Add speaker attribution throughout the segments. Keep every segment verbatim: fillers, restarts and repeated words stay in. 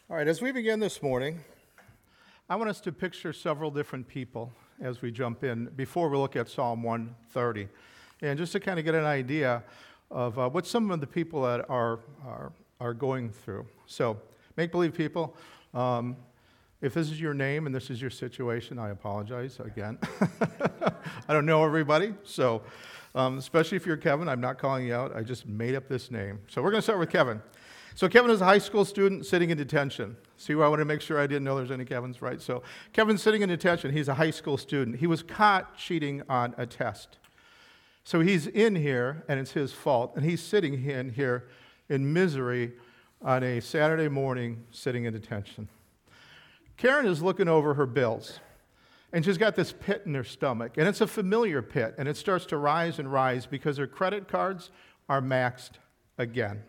Speaker 1: All right, as we begin this morning, I want us to picture several different people as we jump in before we look at Psalm one thirty. And just to kind of get an idea of uh, what some of the people that are, are, are going through. So, make-believe people, um, if this is your name and this is your situation, I apologize again. I don't know everybody, so um, especially if you're Kevin, I'm not calling you out. I just made up this name. So we're going to start with Kevin. So Kevin is a high school student sitting in detention. See where I want to make sure I didn't know there's any Kevins, right? So Kevin's sitting in detention. He's a high school student. He was caught cheating on a test. So he's in here, and it's his fault. And he's sitting in here in misery on a Saturday morning sitting in detention. Karen is looking over her bills, and she's got this pit in her stomach. And it's a familiar pit, and it starts to rise and rise because her credit cards are maxed again.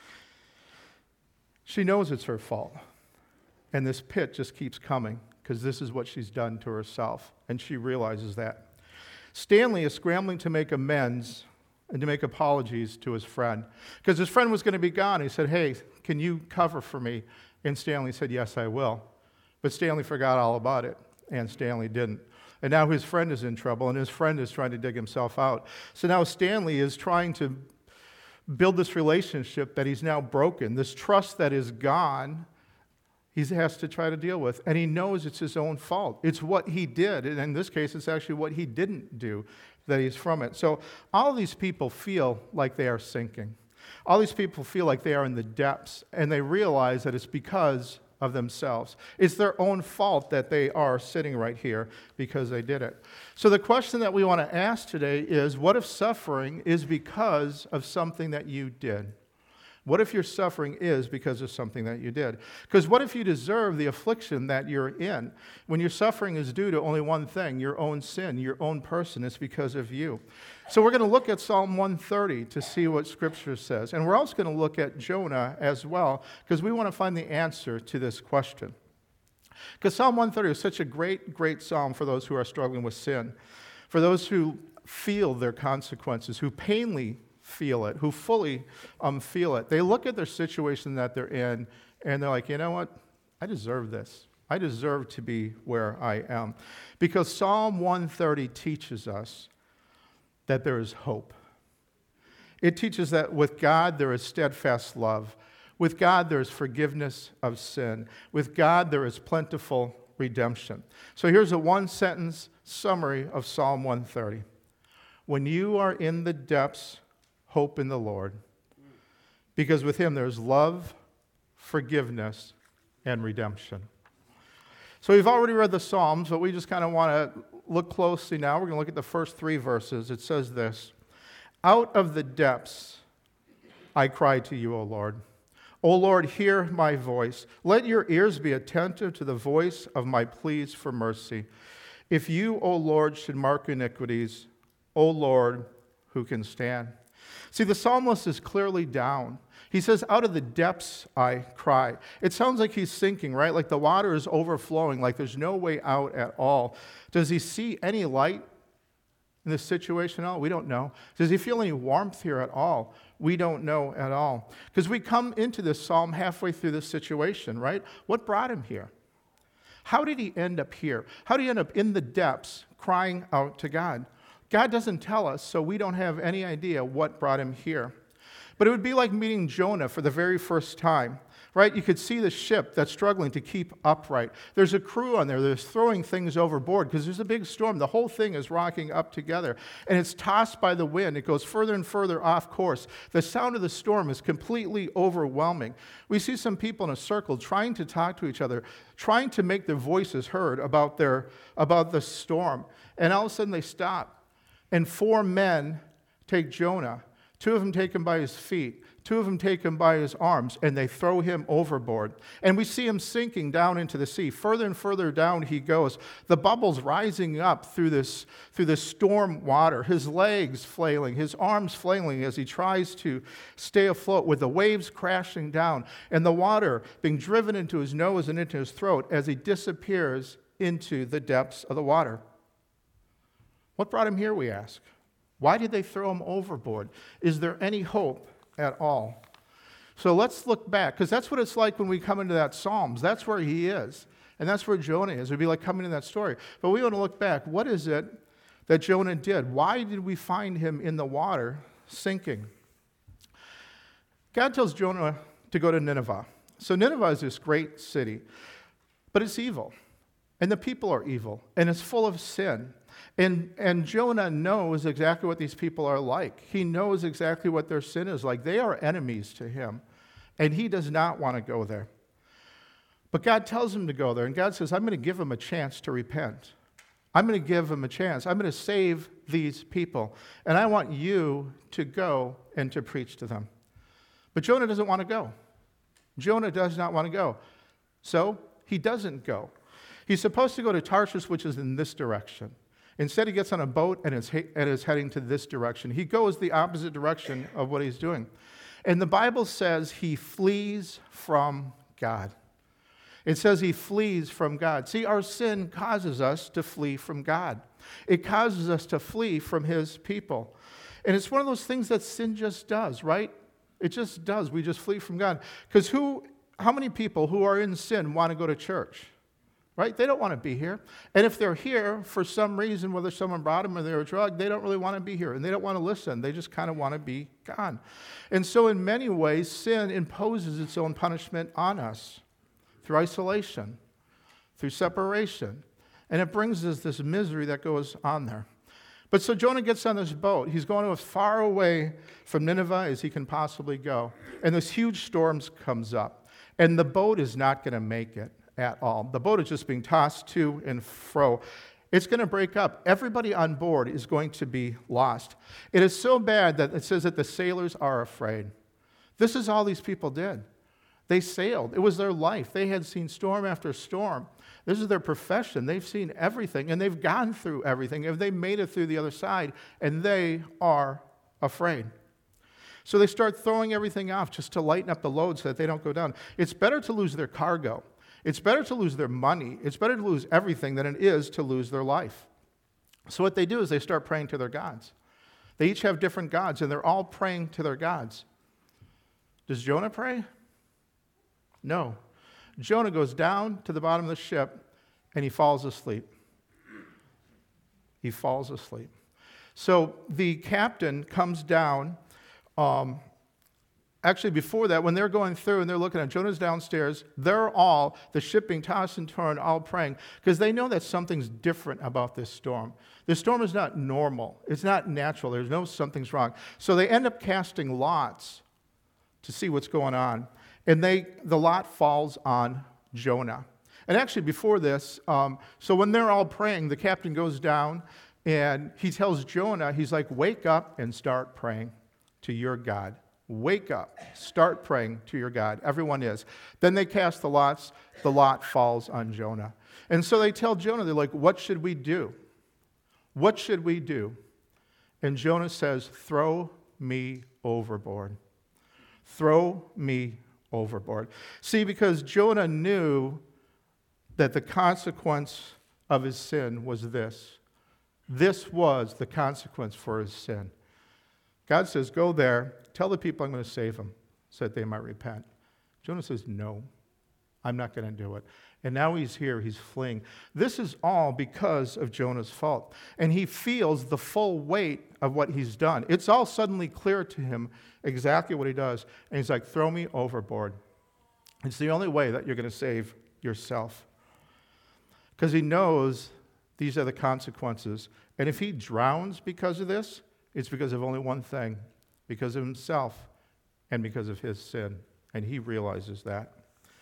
Speaker 1: She knows it's her fault, and this pit just keeps coming because this is what she's done to herself, and she realizes that. Stanley is scrambling to make amends and to make apologies to his friend because his friend was going to be gone. He said, hey, can you cover for me? And Stanley said, yes, I will. But Stanley forgot all about it, and Stanley didn't. And now his friend is in trouble, and his friend is trying to dig himself out. So now Stanley is trying to build this relationship that he's now broken, this trust that is gone, he has to try to deal with. And he knows it's his own fault. It's what he did. And in this case, it's actually what he didn't do that he's from it. So all these people feel like they are sinking. All these people feel like they are in the depths, and they realize that it's because of themselves. It's their own fault that they are sitting right here because they did it. So the question that we want to ask today is, what if suffering is because of something that you did? What if your suffering is because of something that you did? Because what if you deserve the affliction that you're in? When your suffering is due to only one thing, your own sin, your own person, it's because of you. So we're going to look at Psalm one thirty to see what Scripture says. And we're also going to look at Jonah as well, because we want to find the answer to this question. Because Psalm one thirty is such a great, great psalm for those who are struggling with sin, for those who feel their consequences, who painfully feel it, who fully um, feel it. They look at their situation that they're in, and they're like, you know what? I deserve this. I deserve to be where I am. Because Psalm one thirty teaches us that there is hope. It teaches that with God there is steadfast love. With God there is forgiveness of sin. With God there is plentiful redemption. So here's a one-sentence summary of Psalm one thirty. When you are in the depths, hope in the Lord, because with Him there's love, forgiveness, and redemption. So we've already read the Psalms, but we just kind of want to look closely now. We're going to look at the first three verses. It says this: out of the depths I cry to you, O Lord. O Lord, hear my voice. Let your ears be attentive to the voice of my pleas for mercy. If you, O Lord, should mark iniquities, O Lord, who can stand? See, the psalmist is clearly down. He says, out of the depths I cry. It sounds like he's sinking, right? Like the water is overflowing, like there's no way out at all. Does he see any light in this situation at all? We don't know. Does he feel any warmth here at all? We don't know at all. Because we come into this psalm halfway through this situation, right? What brought him here? How did he end up here? How did he end up in the depths crying out to God? God doesn't tell us, so we don't have any idea what brought him here. But it would be like meeting Jonah for the very first time, right? You could see the ship that's struggling to keep upright. There's a crew on there that's throwing things overboard because there's a big storm. The whole thing is rocking up together, and it's tossed by the wind. It goes further and further off course. The sound of the storm is completely overwhelming. We see some people in a circle trying to talk to each other, trying to make their voices heard about their about the storm, and all of a sudden they stop. And four men take Jonah. Two of them take him by his feet. Two of them take him by his arms, and they throw him overboard. And we see him sinking down into the sea. Further and further down he goes. The bubbles rising up through this, through this storm water. His legs flailing, his arms flailing as he tries to stay afloat with the waves crashing down and the water being driven into his nose and into his throat as he disappears into the depths of the water. What brought him here, we ask? Why did they throw him overboard? Is there any hope at all? So let's look back, because that's what it's like when we come into that Psalms. That's where he is, and that's where Jonah is. It would be like coming to that story. But we want to look back. What is it that Jonah did? Why did we find him in the water sinking? God tells Jonah to go to Nineveh. So Nineveh is this great city, but it's evil, and the people are evil, and it's full of sin. And, and Jonah knows exactly what these people are like. He knows exactly what their sin is like. They are enemies to him, and he does not want to go there. But God tells him to go there, and God says, I'm going to give him a chance to repent. I'm going to give him a chance. I'm going to save these people, and I want you to go and to preach to them. But Jonah doesn't want to go. Jonah does not want to go. So he doesn't go. He's supposed to go to Tarshish, which is in this direction. Instead, he gets on a boat and is, he- and is heading to this direction. He goes the opposite direction of what he's doing. And the Bible says he flees from God. It says he flees from God. See, our sin causes us to flee from God. It causes us to flee from his people. And it's one of those things that sin just does, right? It just does. We just flee from God. Because who, how many people who are in sin want to go to church? Right? They don't want to be here. And if they're here for some reason, whether someone brought them or they're a drug, they don't really want to be here. And they don't want to listen. They just kind of want to be gone. And so in many ways, sin imposes its own punishment on us through isolation, through separation. And it brings us this misery that goes on there. But so Jonah gets on this boat. He's going as far away from Nineveh as he can possibly go. And this huge storm comes up. And the boat is not going to make it at all. The boat is just being tossed to and fro. It's going to break up. Everybody on board is going to be lost. It is so bad that it says that the sailors are afraid. This is all these people did. They sailed. It was their life. They had seen storm after storm. This is their profession. They've seen everything, and they've gone through everything, and they made it through the other side, and they are afraid. So they start throwing everything off just to lighten up the load so that they don't go down. It's better to lose their cargo. It's better to lose their money. It's better to lose everything than it is to lose their life. So what they do is they start praying to their gods. They each have different gods, and they're all praying to their gods. Does Jonah pray? No. Jonah goes down to the bottom of the ship, and he falls asleep. He falls asleep. So the captain comes down. Um, actually, before that, when they're going through and they're looking at Jonah's downstairs, they're all, the ship being tossed and turned, all praying, because they know that something's different about this storm. This storm is not normal. It's not natural. There's no something's wrong. So they end up casting lots to see what's going on. And they, the lot falls on Jonah. And actually, before this, um, so when they're all praying, the captain goes down and he tells Jonah, he's like, wake up and start praying to your God. Wake up, start praying to your God. Everyone is. Then they cast the lots. The lot falls on Jonah. And so they tell Jonah, they're like, what should we do? What should we do? And Jonah says, throw me overboard. Throw me overboard. See, because Jonah knew that the consequence of his sin was this. This was the consequence for his sin. God says, go there, tell the people I'm going to save them so that they might repent. Jonah says, no, I'm not going to do it. And now he's here, he's fleeing. This is all because of Jonah's fault. And he feels the full weight of what he's done. It's all suddenly clear to him exactly what he does. And he's like, throw me overboard. It's the only way that you're going to save yourself. Because he knows these are the consequences. And if he drowns because of this, it's because of only one thing, because of himself and because of his sin. And he realizes that.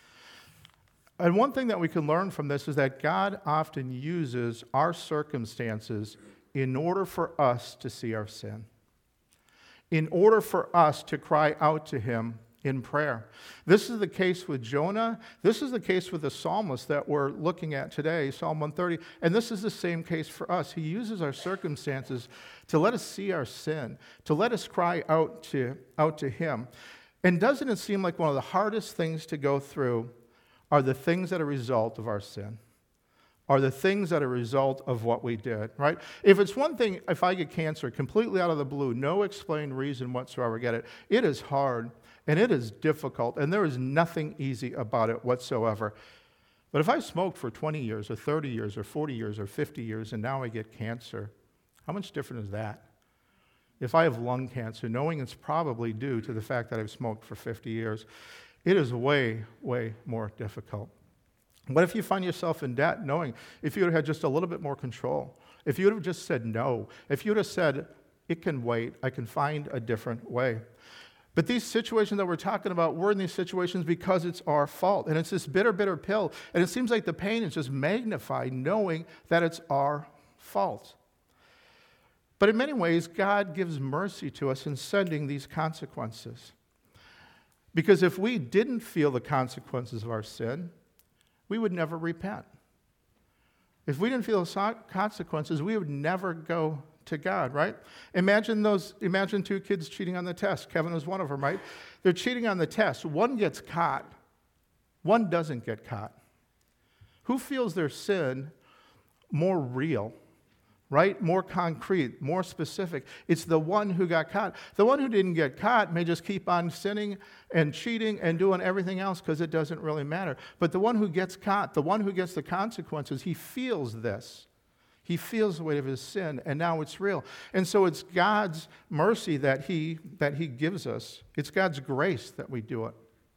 Speaker 1: And one thing that we can learn from this is that God often uses our circumstances in order for us to see our sin, in order for us to cry out to him in prayer. This is the case with Jonah. This is the case with the psalmist that we're looking at today, Psalm one thirty. And this is the same case for us. He uses our circumstances to let us see our sin, to let us cry out to, out to him. And doesn't it seem like one of the hardest things to go through are the things that are a result of our sin, are the things that are a result of what we did, right? If it's one thing, if I get cancer completely out of the blue, no explained reason whatsoever, get it, it is hard. And it is difficult, and there is nothing easy about it whatsoever. But if I smoked for twenty years or thirty years or forty years or fifty years and now I get cancer, how much different is that? If I have lung cancer, knowing it's probably due to the fact that I've smoked for fifty years, it is way, way more difficult. What if you find yourself in debt, knowing if you would have had just a little bit more control, if you would have just said no, if you would have said, it can wait, I can find a different way. But these situations that we're talking about, we're in these situations because it's our fault. And it's this bitter, bitter pill. And it seems like the pain is just magnified knowing that it's our fault. But in many ways, God gives mercy to us in sending these consequences. Because if we didn't feel the consequences of our sin, we would never repent. If we didn't feel the consequences, we would never go to God, right? Imagine those, imagine two kids cheating on the test. Kevin was one of them, right? They're cheating on the test. One gets caught. One doesn't get caught. Who feels their sin more real, right? More concrete, more specific? It's the one who got caught. The one who didn't get caught may just keep on sinning and cheating and doing everything else because it doesn't really matter. But the one who gets caught, the one who gets the consequences, he feels this. He feels the weight of his sin, and now it's real. And so it's God's mercy that he, that he gives us. It's God's grace that we do it.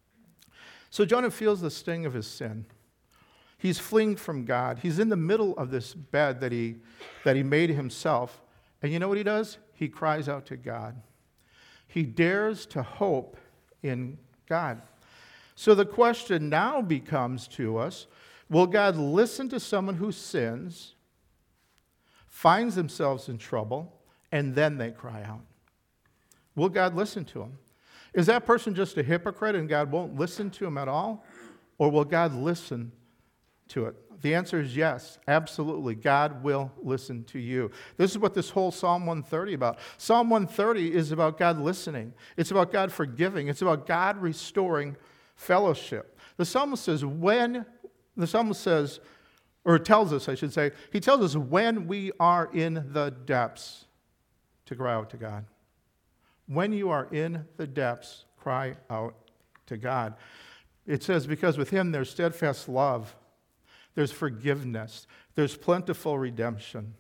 Speaker 1: So Jonah feels the sting of his sin. He's fleeing from God. He's in the middle of this bed that he, that he made himself. And you know what he does? He cries out to God. He dares to hope in God. So the question now becomes to us, will God listen to someone who sins, finds themselves in trouble, and then they cry out? Will God listen to them? Is that person just a hypocrite and God won't listen to him at all? Or will God listen to it? The answer is yes, absolutely. God will listen to you. This is what this whole Psalm one thirty about. Psalm one thirty is about God listening. It's about God forgiving. It's about God restoring fellowship. The psalmist says, when, the psalmist says, or tells us, I should say, he tells us when we are in the depths to cry out to God. When you are in the depths, cry out to God. It says, because with him there's steadfast love, there's forgiveness, there's plentiful redemption.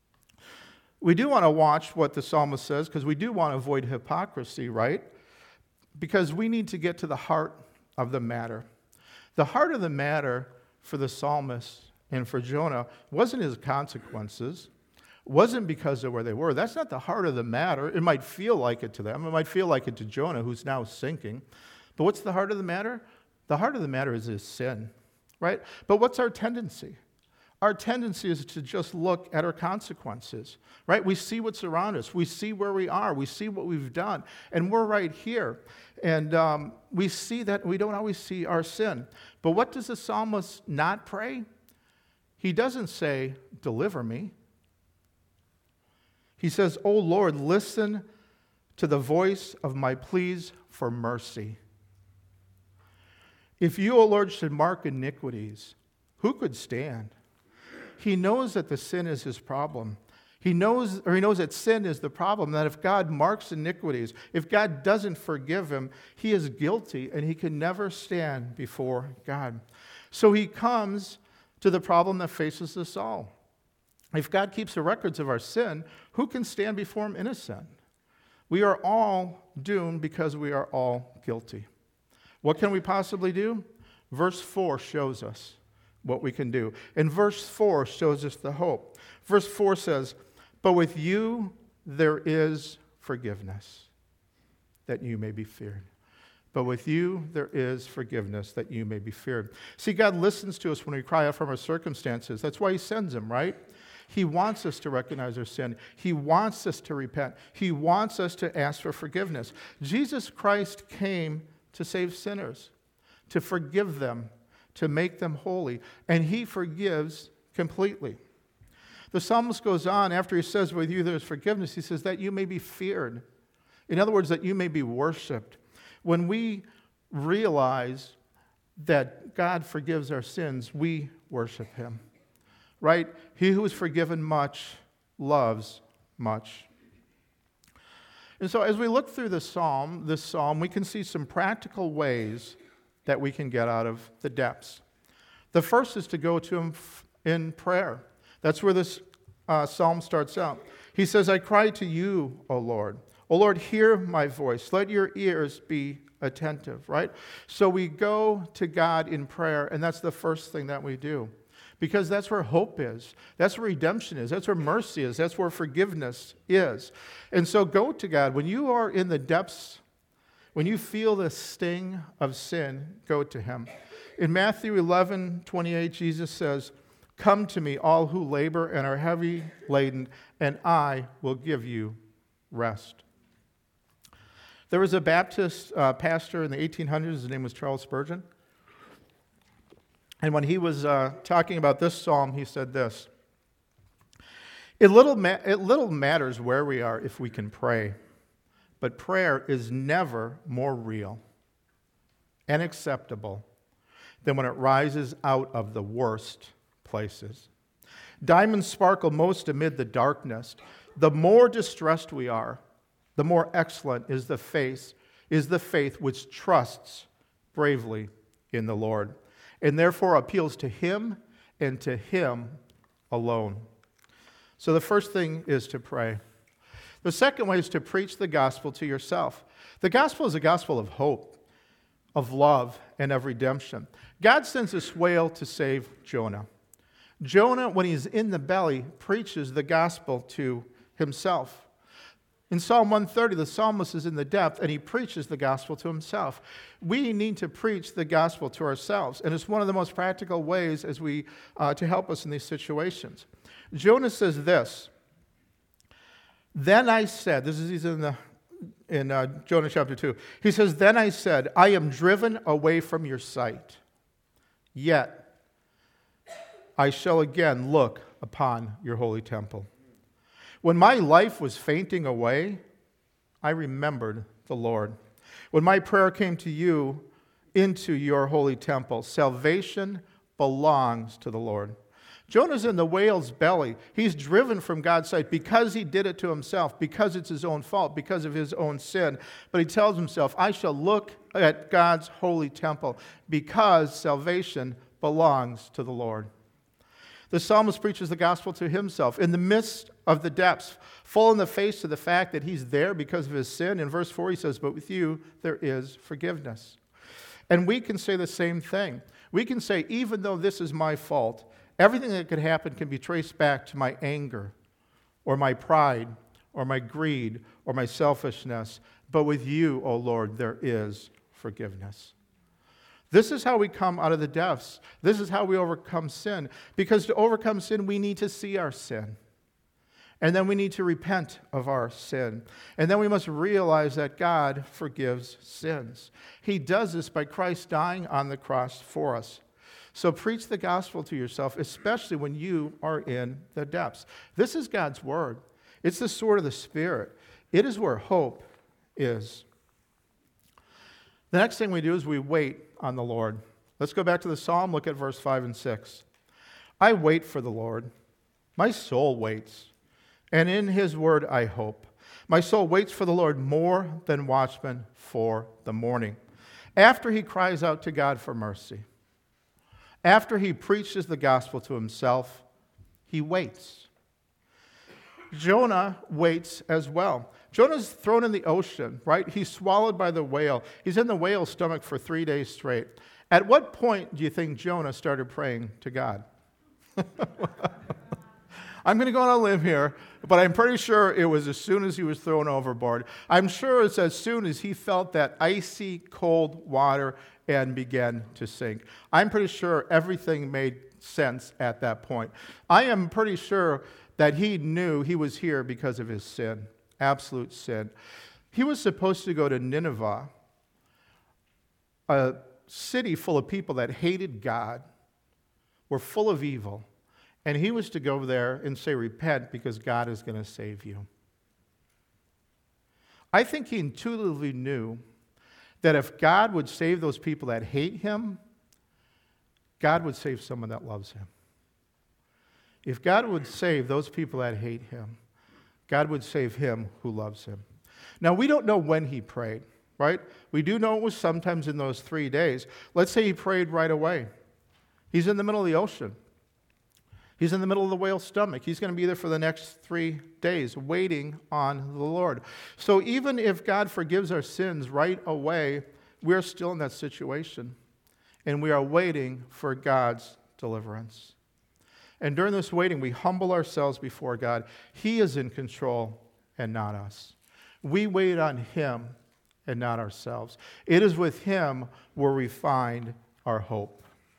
Speaker 1: We do want to watch what the psalmist says because we do want to avoid hypocrisy, right? Because we need to get to the heart of the matter. The heart of the matter for the psalmist and for Jonah wasn't his consequences, wasn't because of where they were. That's not the heart of the matter. It might feel like it to them. It might feel like it to Jonah, who's now sinking. But what's the heart of the matter? The heart of the matter is his sin, right? But what's our tendency? Our tendency is to just look at our consequences, right? We see what's around us. We see where we are. We see what we've done. And we're right here. And um, we see that we don't always see our sin. But what does the psalmist not pray? He doesn't say, deliver me. He says, O Lord, listen to the voice of my pleas for mercy. If you, O Lord, should mark iniquities, who could stand? He knows that the sin is his problem. He knows, or he knows that sin is the problem, that if God marks iniquities, if God doesn't forgive him, he is guilty and he can never stand before God. So he comes to the problem that faces us all. If God keeps the records of our sin, who can stand before him innocent? We are all doomed because we are all guilty. What can we possibly do? Verse four shows us what we can do. And verse four shows us the hope. Verse four says, but with you there is forgiveness, that you may be feared. But with you there is forgiveness, that you may be feared. See, God listens to us when we cry out from our circumstances. That's why he sends them, right? He wants us to recognize our sin. He wants us to repent. He wants us to ask for forgiveness. Jesus Christ came to save sinners, to forgive them, to make them holy, and he forgives completely. The psalmist goes on, after he says, with you there is forgiveness, he says, that you may be feared. In other words, that you may be worshiped. When we realize that God forgives our sins, we worship him. Right? He who is forgiven much loves much. And so as we look through this psalm, this psalm, we can see some practical ways that we can get out of the depths. The first is to go to him in prayer. That's where this uh, psalm starts out. He says, I cry to you, O Lord. O Lord, hear my voice. Let your ears be attentive, right? So we go to God in prayer, and that's the first thing that we do. Because that's where hope is. That's where redemption is. That's where mercy is. That's where forgiveness is. And so go to God. When you are in the depths, when you feel the sting of sin, go to him. In Matthew eleven twenty-eight, Jesus says, come to me, all who labor and are heavy laden, and I will give you rest. There was a Baptist uh, pastor in the eighteen hundreds. His name was Charles Spurgeon. And when he was uh, talking about this psalm, he said this, it little, ma- it little matters where we are if we can pray, but prayer is never more real and acceptable than when it rises out of the worst places. Diamonds sparkle most amid the darkness. The more distressed we are, the more excellent is the faith, is the faith which trusts bravely in the Lord, and therefore appeals to him and to him alone. So the first thing is to pray. The second way is to preach the gospel to yourself. The gospel is a gospel of hope, of love, and of redemption. God sends this whale to save Jonah. Jonah, when he's in the belly, preaches the gospel to himself. In Psalm one thirty, the psalmist is in the depth, and he preaches the gospel to himself. We need to preach the gospel to ourselves, and it's one of the most practical ways as we uh, to help us in these situations. Jonah says this, then I said, this is he's in, the, in uh, Jonah chapter two, he says, then I said, I am driven away from your sight, yet I shall again look upon your holy temple. When my life was fainting away, I remembered the Lord. When my prayer came to you into your holy temple, salvation belongs to the Lord. Jonah's in the whale's belly. He's driven from God's sight because he did it to himself, because it's his own fault, because of his own sin. But he tells himself, I shall look at God's holy temple because salvation belongs to the Lord. The psalmist preaches the gospel to himself in the midst of the depths, full in the face of the fact that he's there because of his sin. In verse four, he says, but with you there is forgiveness. And we can say the same thing. We can say, even though this is my fault, everything that could happen can be traced back to my anger or my pride or my greed or my selfishness. But with you, O Lord, there is forgiveness. This is how we come out of the depths. This is how we overcome sin. Because to overcome sin, we need to see our sin. And then we need to repent of our sin. And then we must realize that God forgives sins. He does this by Christ dying on the cross for us. So preach the gospel to yourself, especially when you are in the depths. This is God's word. It's the sword of the Spirit. It is where hope is. The next thing we do is we wait on the Lord. Let's go back to the psalm, look at verse five and six. I wait for the Lord. My soul waits, and in his word I hope. My soul waits for the Lord more than watchmen for the morning. After he cries out to God for mercy, after he preaches the gospel to himself, he waits. Jonah waits as well. Jonah's thrown in the ocean, right? He's swallowed by the whale. He's in the whale's stomach for three days straight. At what point do you think Jonah started praying to God? I'm going to go on a limb here, but I'm pretty sure it was as soon as he was thrown overboard. I'm sure it's as soon as he felt that icy, cold water and began to sink. I'm pretty sure everything made sense at that point. I am pretty sure that he knew he was here because of his sin. Absolute sin. He was supposed to go to Nineveh, a city full of people that hated God, were full of evil, and he was to go there and say, repent, because God is going to save you. I think he intuitively knew that if God would save those people that hate him, God would save someone that loves him. If God would save those people that hate him, God would save him who loves him. Now, we don't know when he prayed, right? We do know it was sometimes in those three days. Let's say he prayed right away. He's in the middle of the ocean. He's in the middle of the whale's stomach. He's going to be there for the next three days, waiting on the Lord. So even if God forgives our sins right away, we're still in that situation. And we are waiting for God's deliverance. And during this waiting, we humble ourselves before God. He is in control and not us. We wait on him and not ourselves. It is with him where we find our hope.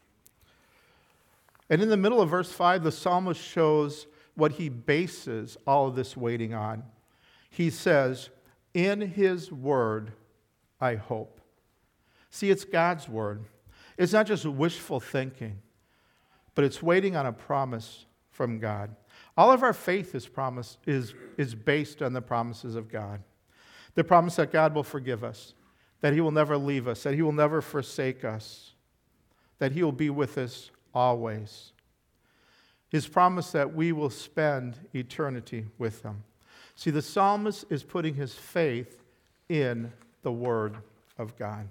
Speaker 1: And in the middle of verse five, the psalmist shows what he bases all of this waiting on. He says, in his word, I hope. See, it's God's word. It's not just wishful thinking, but it's waiting on a promise from God. All of our faith is, promise, is, is based on the promises of God. The promise that God will forgive us, that he will never leave us, that he will never forsake us, that he will be with us always. His promise that we will spend eternity with him. See, the psalmist is putting his faith in the word of God.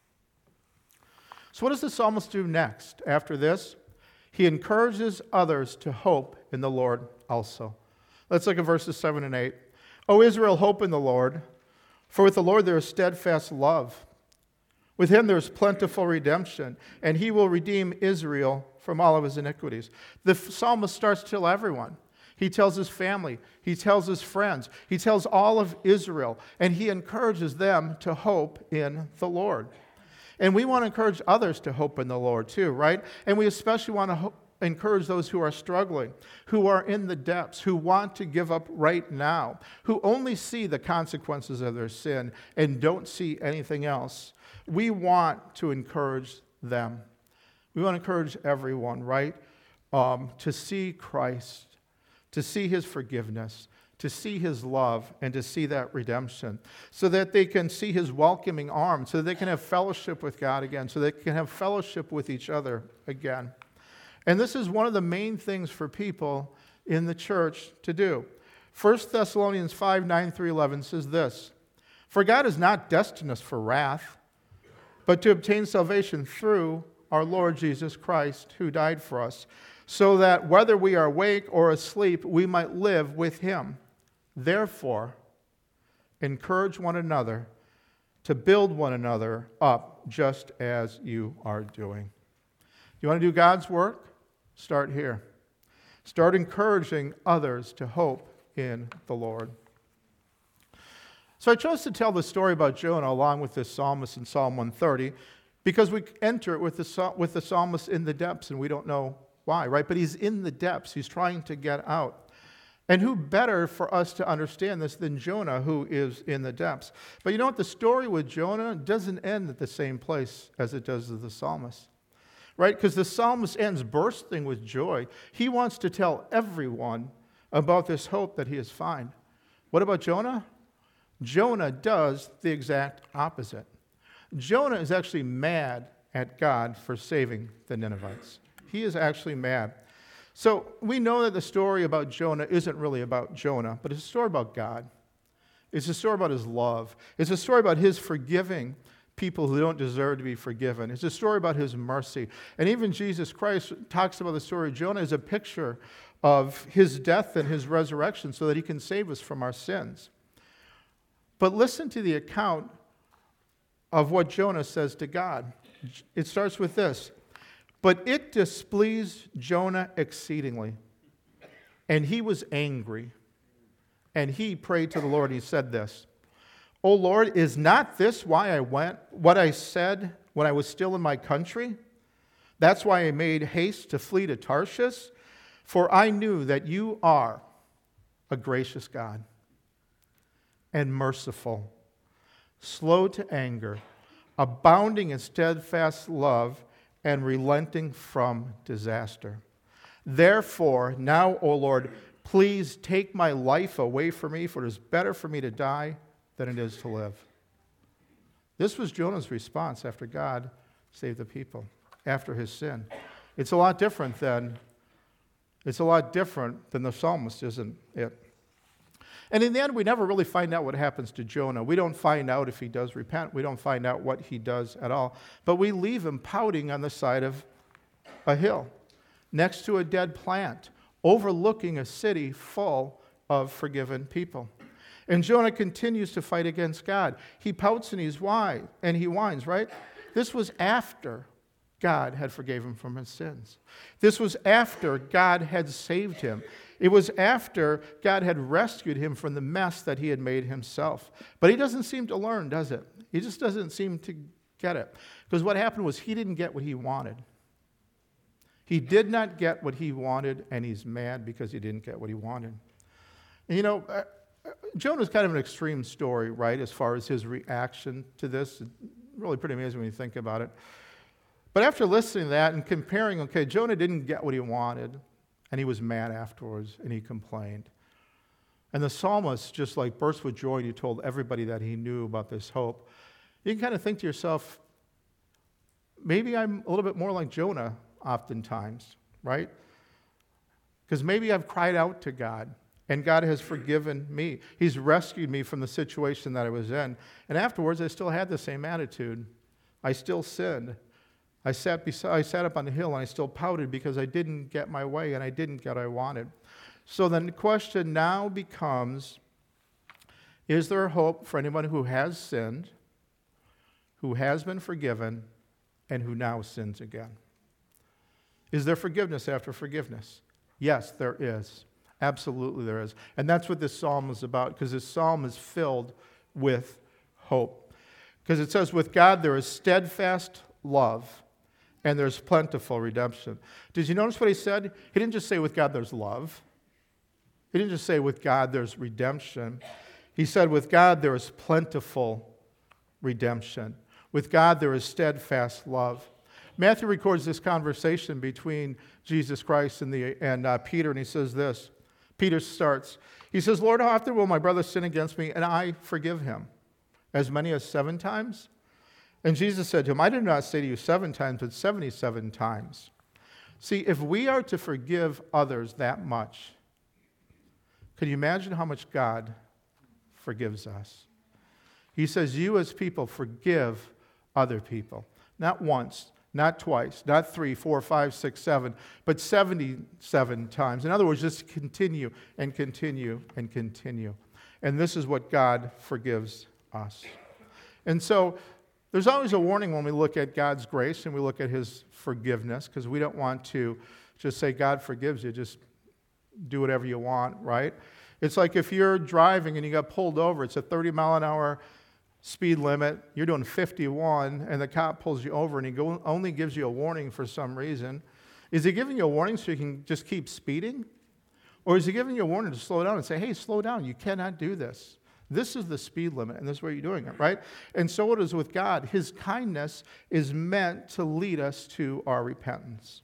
Speaker 1: So what does the psalmist do next? After this, he encourages others to hope in the Lord also. Let's look at verses seven and eight. O Israel, hope in the Lord, for with the Lord there is steadfast love. With him there is plentiful redemption, and he will redeem Israel from all of his iniquities. The psalmist starts to tell everyone. He tells his family. He tells his friends. He tells all of Israel, and he encourages them to hope in the Lord. And we want to encourage others to hope in the Lord too, right? And we especially want to ho- encourage those who are struggling, who are in the depths, who want to give up right now, who only see the consequences of their sin and don't see anything else. We want to encourage them. We want to encourage everyone, right? Um, to see Christ, to see his forgiveness, to see his love, and to see that redemption, so that they can see his welcoming arms, so that they can have fellowship with God again, so they can have fellowship with each other again. And this is one of the main things for people in the church to do. First Thessalonians five, nine through eleven says this, for God has not destined us for wrath, but to obtain salvation through our Lord Jesus Christ, who died for us, so that whether we are awake or asleep, we might live with him. Therefore, encourage one another to build one another up, just as you are doing. You want to do God's work? Start here. Start encouraging others to hope in the Lord. So I chose to tell the story about Jonah along with this psalmist in Psalm one thirty because we enter it with the, with the psalmist in the depths and we don't know why, right? But he's in the depths. He's trying to get out. And who better for us to understand this than Jonah, who is in the depths? But you know what? The story with Jonah doesn't end at the same place as it does with the psalmist, right? Because the psalmist ends bursting with joy. He wants to tell everyone about this hope that he has found. What about Jonah? Jonah does the exact opposite. Jonah is actually mad at God for saving the Ninevites. He is actually mad. So we know that the story about Jonah isn't really about Jonah, but it's a story about God. It's a story about his love. It's a story about his forgiving people who don't deserve to be forgiven. It's a story about his mercy. And even Jesus Christ talks about the story of Jonah as a picture of his death and his resurrection so that he can save us from our sins. But listen to the account of what Jonah says to God. It starts with this. But it displeased Jonah exceedingly, and he was angry. And he prayed to the Lord, and he said this, O Lord, is not this why I went, what I said when I was still in my country? That's why I made haste to flee to Tarshish, for I knew that you are a gracious God and merciful, slow to anger, abounding in steadfast love, and relenting from disaster. Therefore, now, O Lord, please take my life away from me, for it is better for me to die than it is to live. This was Jonah's response after God saved the people, after his sin. It's a lot different than, it's a lot different than the psalmist, isn't it? And in the end, we never really find out what happens to Jonah. We don't find out if he does repent. We don't find out what he does at all. But we leave him pouting on the side of a hill, next to a dead plant, overlooking a city full of forgiven people. And Jonah continues to fight against God. He pouts and he's whine, and he whines, right? This was after God had forgave him from his sins. This was after God had saved him. It was after God had rescued him from the mess that he had made himself. But he doesn't seem to learn, does it? He just doesn't seem to get it. Because what happened was he didn't get what he wanted. He did not get what he wanted, and he's mad because he didn't get what he wanted. And you know, uh, Jonah's kind of an extreme story, right, as far as his reaction to this. It's really pretty amazing when you think about it. But after listening to that and comparing, okay, Jonah didn't get what he wanted, and he was mad afterwards, and he complained. And the psalmist just like burst with joy, and he told everybody that he knew about this hope. You can kind of think to yourself, maybe I'm a little bit more like Jonah oftentimes, right? Because maybe I've cried out to God, and God has forgiven me. He's rescued me from the situation that I was in. And afterwards, I still had the same attitude. I still sinned. I sat beside, I sat up on the hill and I still pouted because I didn't get my way and I didn't get what I wanted. So then the question now becomes, is there hope for anyone who has sinned, who has been forgiven, and who now sins again? Is there forgiveness after forgiveness? Yes, there is. Absolutely there is. And that's what this psalm is about, because this psalm is filled with hope. Because it says, with God there is steadfast love, and there's plentiful redemption. Did you notice what he said? He didn't just say with God there's love. He didn't just say with God there's redemption. He said with God there is plentiful redemption. With God there is steadfast love. Matthew records this conversation between Jesus Christ and, the, and uh, Peter, and he says this. Peter starts. He says, Lord, how often will my brother sin against me, and I forgive him? As many as seven times? And Jesus said to him, I did not say to you seven times, but seventy-seven times. See, if we are to forgive others that much, can you imagine how much God forgives us? He says, you as people forgive other people. Not once, not twice, not three, four, five, six, seven, but seventy-seven times. In other words, just continue and continue and continue. And this is what God forgives us. And so, there's always a warning when we look at God's grace and we look at his forgiveness, because we don't want to just say, God forgives you, just do whatever you want, right? It's like if you're driving and you got pulled over, it's a thirty mile an hour speed limit, you're doing fifty-one, and the cop pulls you over and he go, only gives you a warning for some reason. Is he giving you a warning so you can just keep speeding? Or is he giving you a warning to slow down and say, hey, slow down, you cannot do this. This is the speed limit, and this is where you're doing it, right? And so it is with God. His kindness is meant to lead us to our repentance.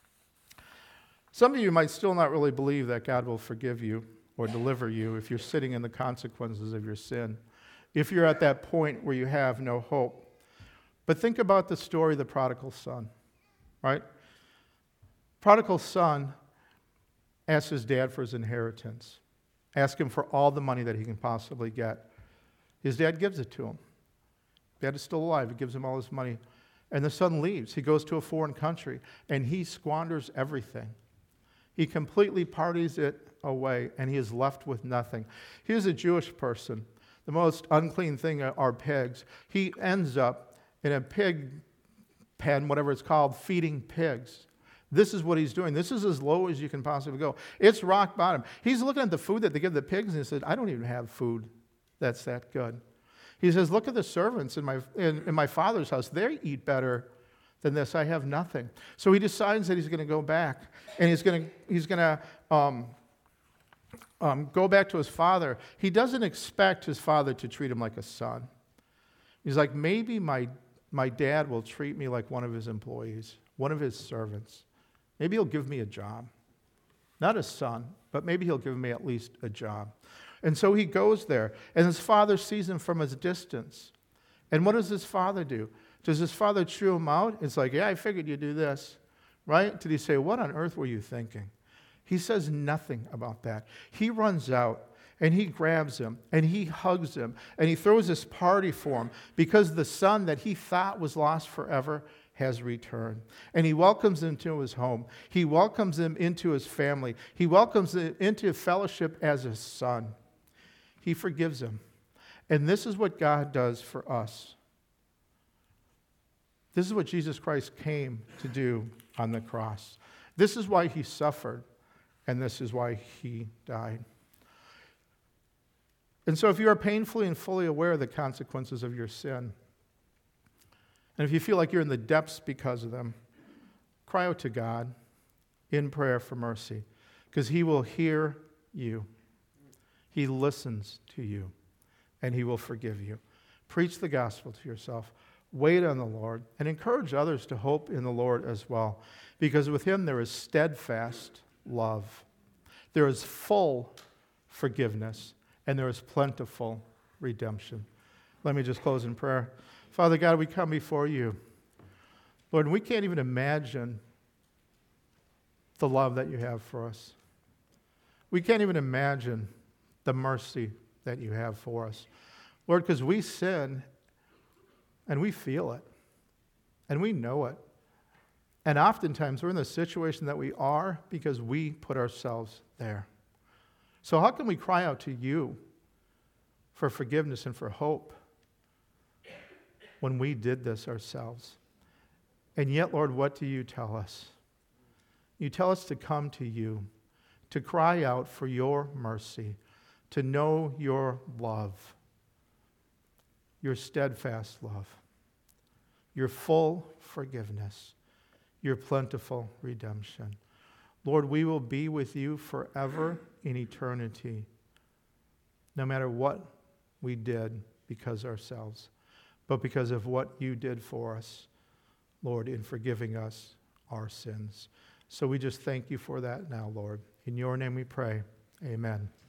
Speaker 1: Some of you might still not really believe that God will forgive you or deliver you if you're sitting in the consequences of your sin, if you're at that point where you have no hope. But think about the story of the prodigal son, right? Prodigal son asked his dad for his inheritance. Ask him for all the money that he can possibly get. His dad gives it to him. Dad is still alive. He gives him all his money. And the son leaves. He goes to a foreign country, and he squanders everything. He completely parties it away, and he is left with nothing. Here's a Jewish person. The most unclean thing are pigs. He ends up in a pig pen, whatever it's called, feeding pigs. This is what he's doing. This is as low as you can possibly go. It's rock bottom. He's looking at the food that they give the pigs, and he said, I don't even have food that's that good. He says, look at the servants in my, in, in my father's house. They eat better than this. I have nothing. So he decides that he's going to go back, and he's going to, he's going to um, um, go back to his father. He doesn't expect his father to treat him like a son. He's like, maybe my, my dad will treat me like one of his employees, one of his servants. Maybe he'll give me a job. Not a son, but maybe he'll give me at least a job. And so he goes there, and his father sees him from a distance. And what does his father do? Does his father chew him out? It's like, yeah, I figured you'd do this, right? Did he say, what on earth were you thinking? He says nothing about that. He runs out, And he grabs him, and he hugs him, and he throws this party for him because the son that he thought was lost forever has returned. And he welcomes him to his home. He welcomes him into his family. He welcomes him into fellowship as his son. He forgives him. And this is what God does for us. This is what Jesus Christ came to do on the cross. This is why he suffered, and this is why he died. And so if you are painfully and fully aware of the consequences of your sin, and if you feel like you're in the depths because of them, cry out to God in prayer for mercy, because he will hear you. He listens to you, and he will forgive you. Preach the gospel to yourself. Wait on the Lord, and encourage others to hope in the Lord as well, because with him there is steadfast love. There is full forgiveness, and there is plentiful redemption. Let me just close in prayer. Father God, we come before you. Lord, we can't even imagine the love that you have for us. We can't even imagine the mercy that you have for us. Lord, because we sin, and we feel it, and we know it. And oftentimes we're in the situation that we are because we put ourselves there. So how can we cry out to you for forgiveness and for hope when we did this ourselves? And yet, Lord, what do you tell us? You tell us to come to you, to cry out for your mercy, to know your love, your steadfast love, your full forgiveness, your plentiful redemption. Lord, we will be with you forever in eternity, no matter what we did because ourselves, but because of what you did for us, Lord, in forgiving us our sins. So we just thank you for that now, Lord. In your name we pray. Amen.